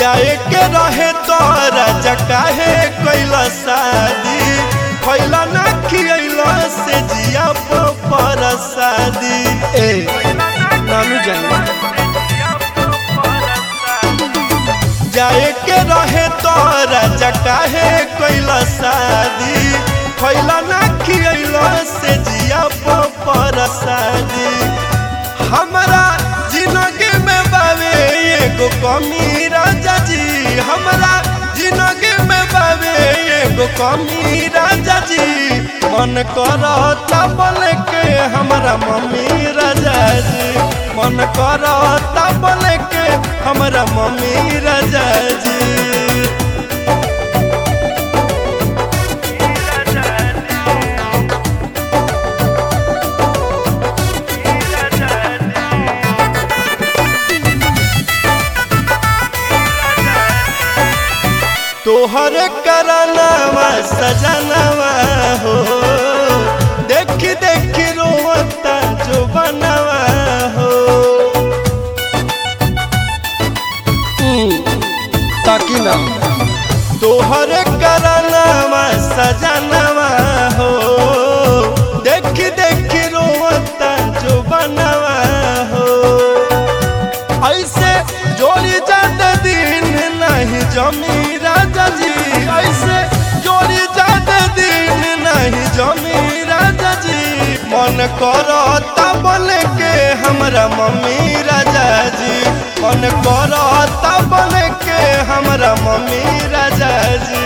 जाए के रहे तो राजा काहे कैला शादी खैला ना खियला से जिया पर शादी ए नानू जाना जाए के रहे तो राजा काहे कैला शादी खैला ना खियला से जिया पर शादी हमारा जिंदगी में बावे एगो कमी राजा जी हमारा जिंदगी में बावे एगो कमी राजा जी मन करता बोले के हमारा मम्मी राजा जी मन करता बोले के हमारा मम्मी राजा जी तोहरे करनावा सजनावा हो देखी देखी रोता जो बनावा हो ताकि ना तोहरे करनावा सजनावा हो देखी देखी रोता जो बनावा हो ऐसे जोड़ी जाते दिन नहीं जमी राजा जी ऐसे जोड़ी जाते दिन नहीं जमी राजा जी मन करता बोले के हमारा मम्मी राजा जी मन करता बोले के हमारा मम्मी राजा जी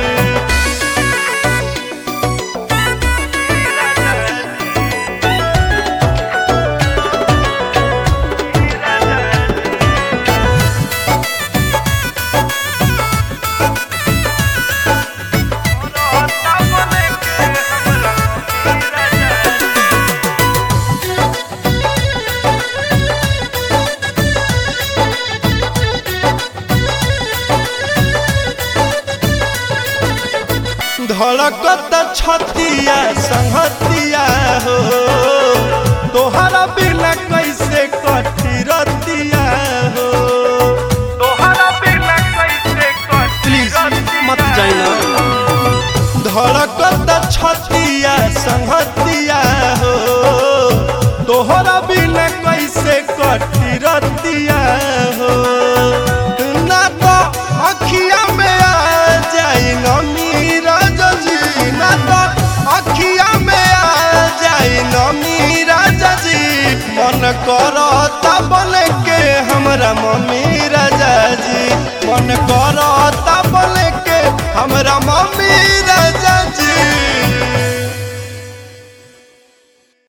धड़कत छतिया संगतिया हो तोहरा बिना कैसे कटी रतिया हो तोहरा बिना कैसे कटी मत जाइना धड़कत छतिया संगतिया हो तोहरा बिना कैसे कटी रतिया हो ना तो अखिया में आ जाई नमी अखिया में आ जाई नमी राजा जी मन करता बोले के हमारा मम्मी राजा जी मन करता बोले के हमारा